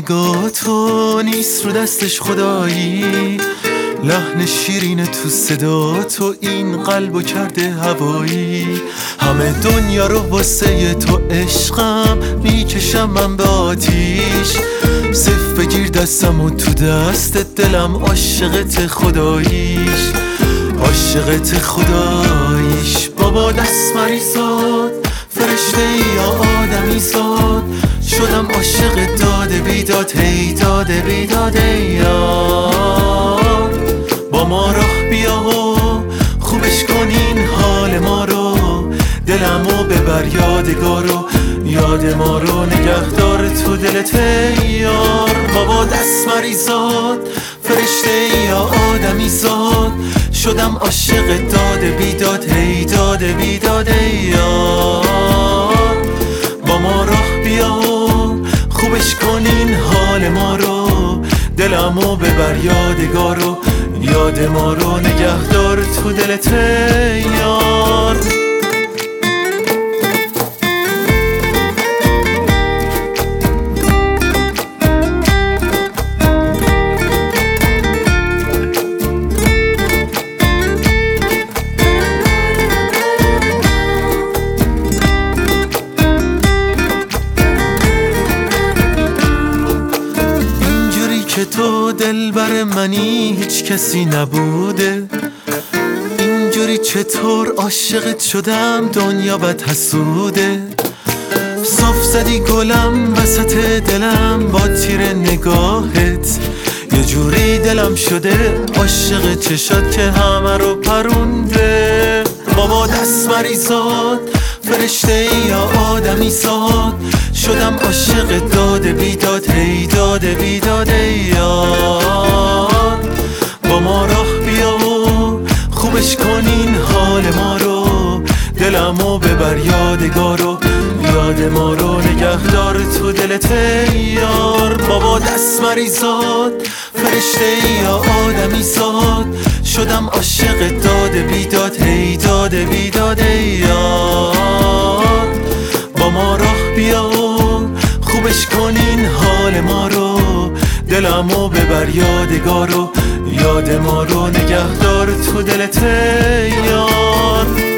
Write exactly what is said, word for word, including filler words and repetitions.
نگاه تو نیست رو دستش خدایی، لحن شیرین تو صدا تو این قلبو کرده هوایی. همه دنیا رو واسه تو عشقم میکشم من به آتیش، صف بگیر دستم و تو دست دلم عاشقت خداییش، عاشقت خداییش. بابا دست مریزاد فرشته یا آدمی زاد، شدم عاشق داده بیداد، هی داده بیداد یار. با ما راه بیا و خوبش کن این حال ما رو، دلمو ببر یادگارو، یاد ما رو نگهدار تو دلت یار. بابا دست مریزاد فرشته یا آدمی زاد، شدم عاشق داده بیداد، هی داده بیداد یار. با ما راه بیا و خوبش کن این حال ما رو، دلمو ببر یادگارو، یاد ما رو نگهدار تو دلت یار. که تو دلبر منی هیچ کسی نبوده، اینجوری چطور عاشقت شدم دنیا بد حسوده. صف زدی گلم وسط دلم با تیر نگاهت، یه جوری دلم شده عاشق چشات که همه رو پرونده. بابا دست مریزاد فرشته یا آدمی زاد، شدم عاشق داده بیداد، هی داده بیداد یار. با ما راه بیا و خوبش کن این حال ما رو، دلمو ببر یادگارو، یاد ما رو نگهدار تو دلت یار. بابا دست مریزاد فرشته یا آدمی زاد، شدم عاشق داده بیداد، هی داده بیداد یار. با ما راه بیا و خوبش کن این حال ما رو، دلمو ببر یادگارو، یاد ما رو نگهدار تو دلت یار.